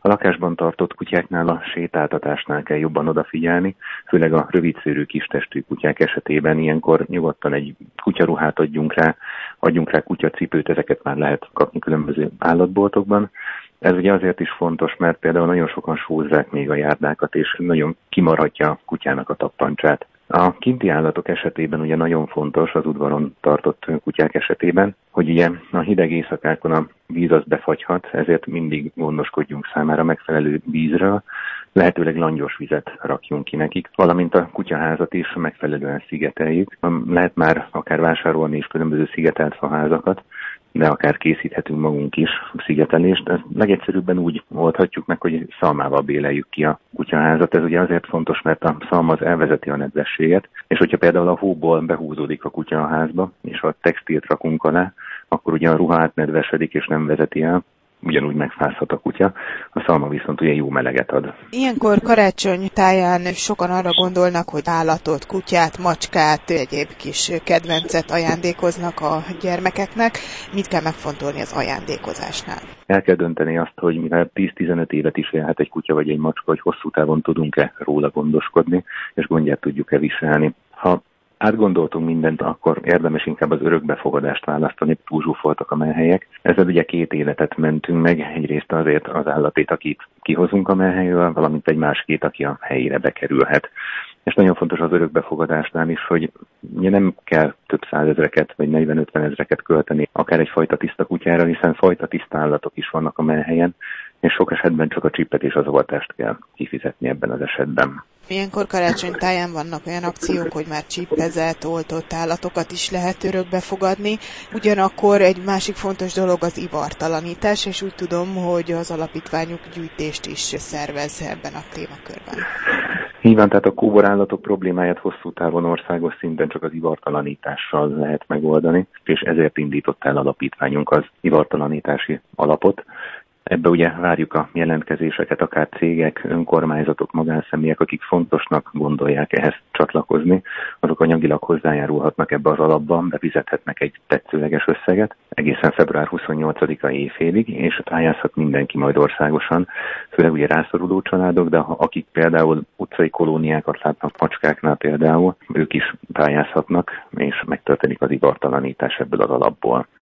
A lakásban tartott kutyáknál a sétáltatásnál kell jobban odafigyelni, főleg a rövidszőrű kistestű kutyák esetében ilyenkor nyugodtan egy kutyaruhát adjunk rá kutyacipőt, ezeket már lehet kapni különböző állatboltokban. Ez ugye azért is fontos, mert például nagyon sokan sózzák még a járdákat, és nagyon kimaradja a kutyának a tappancsát. A kinti állatok esetében ugye nagyon fontos az udvaron tartott kutyák esetében, hogy ugye a hideg éjszakákon a víz az befagyhat, ezért mindig gondoskodjunk számára megfelelő vízről, lehetőleg langyos vizet rakjunk ki nekik, valamint a kutyaházat is megfelelően szigeteljük. Lehet már akár vásárolni is különböző szigetelt faházakat, de akár készíthetünk magunk is szigetelést. Ezt legegyszerűbben úgy oldhatjuk meg, hogy szalmával béleljük ki a kutyaházat. Ez ugye azért fontos, mert a szalma az elvezeti a nedvességet, és hogyha például a hóból behúzódik a kutya a házba, és a textilt rakunk alá, akkor ugye a ruha átnedvesedik és nem vezeti el, ugyanúgy megfázhat a kutya, a szalma viszont ugye jó meleget ad. Ilyenkor karácsony táján sokan arra gondolnak, hogy állatot, kutyát, macskát, egyéb kis kedvencet ajándékoznak a gyermekeknek. Mit kell megfontolni az ajándékozásnál? El kell dönteni azt, hogy mivel 10-15 évet is élhet egy kutya vagy egy macska, hogy hosszú távon tudunk-e róla gondoskodni, és gondját tudjuk-e viselni. Ha átgondoltunk mindent, akkor érdemes inkább az örökbefogadást választani, túlzsúfoltak a menhelyek. Ezzel ugye 2 életet mentünk meg, egyrészt azért az állatét, akit kihozunk a menhelyről, valamint egy másikét, aki a helyére bekerülhet. És nagyon fontos az örökbefogadásnál is, hogy ugye nem kell több százezreket vagy 40-50 ezreket költeni akár egyfajta tiszta kutyára, hiszen fajta tiszta állatok is vannak a menhelyen, és sok esetben csak a csippet és az avatást kell kifizetni ebben az esetben. Ilyenkor karácsony táján vannak olyan akciók, hogy már csippezett, oltott állatokat is lehet örökbe fogadni. Ugyanakkor egy másik fontos dolog az ivartalanítás, és úgy tudom, hogy az alapítványuk gyűjtést is szervez ebben a témakörben. Így van, tehát a kóborállatok problémáját hosszú távon országos szinten csak az ivartalanítással lehet megoldani, és ezért indított el alapítványunk az ivartalanítási alapot. Ebbe ugye várjuk a jelentkezéseket, akár cégek, önkormányzatok, magánszemélyek, akik fontosnak gondolják ehhez csatlakozni, azok anyagilag hozzájárulhatnak ebbe az alapban, befizethetnek egy tetszőleges összeget egészen február 28-a éjfélig, és pályázhat mindenki majd országosan, főleg ugye rászoruló családok, de akik például utcai kolóniákat látnak macskáknál például, ők is pályázhatnak, és megtörténik az ivartalanítás ebből az alapból.